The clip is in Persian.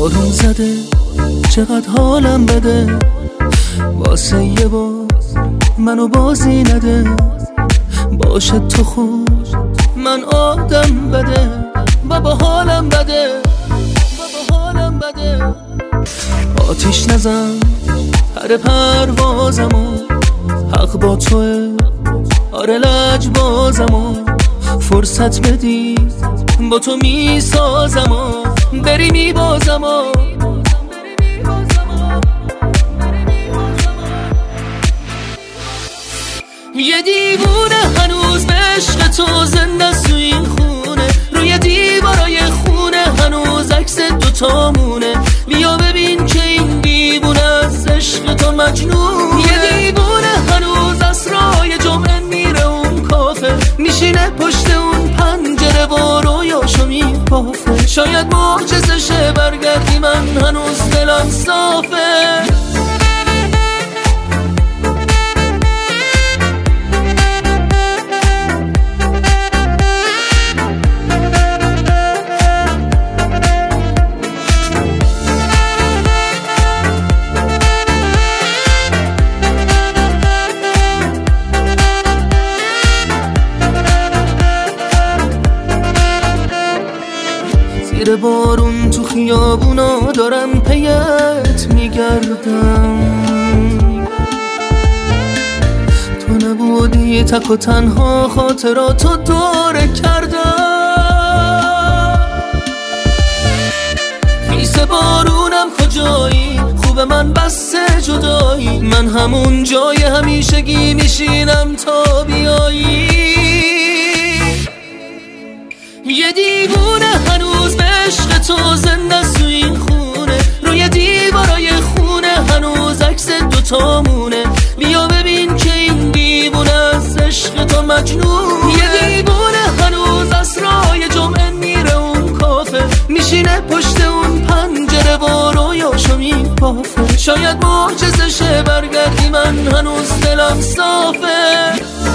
بارون زده چقدر حالم بده، واسه یه بار منو بازی نده. باشه تو خوب من آدم بده، بابا حالم بده، بابا حالم بده. آتیش نزن پر پروازمو، حق با توه آره لجبازمو. فرصت بدی با تو میسازمو، بری میبازمو. یه دیوونه هنوز به عشق تو زنده سو این خونه، روی دیوارای خونه هنوز عکس دوتامونه. بیا ببین که این دیوونه از عشق تو مجنون. یه دیوونه هنوز اسرای جمعه میره اون کافه، میشینه پشت اون پنجره و رویاشو میبافه. شاید معجزه شه برگردی، من هنوز دلم صافه. زیر بارون تو خیابونا دارم پیت میگردم، تو نبودی تک و تنها خاطراتو دوره کردم. خیس بارونم کجایی، خوب من بسته جدایی، من همون جای همیشگی میشینم تا بیایی. یه دیوونه هنوز به عشق تو زنده سو این خونه، روی دیوارای خونه هنوز عکس دوتامونه. بیا ببین که این دیوونه از عشق تو مجنون. یه دیوونه هنوز اسرای جمعه میره اون کافه، میشینه پشت اون پنجره و رویاشو میبافه. شاید معجزه شه برگردی، من هنوز دلم صافه.